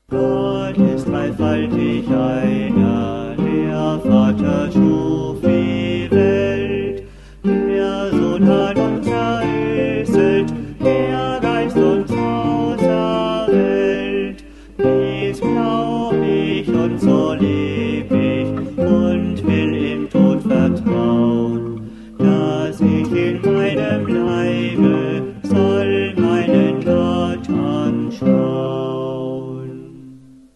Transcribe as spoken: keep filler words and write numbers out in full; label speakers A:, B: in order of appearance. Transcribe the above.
A: Gott ist dreifaltig einer, der Vater schuf die Welt, der Sohn hat